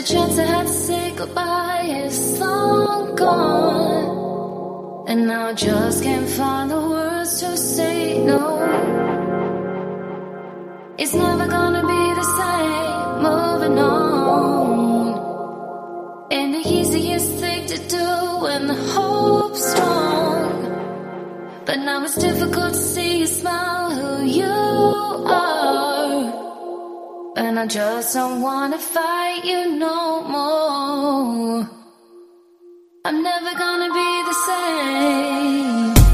chance I had to say goodbye is long gone, and now I just can't find the words to say no. It's never gonna be the same, moving on. Ain't the easiest thing to do when the hope's strong, but now it's difficult to see you smile who you are. And I just don't wanna fight you no more. I'm never gonna be the same.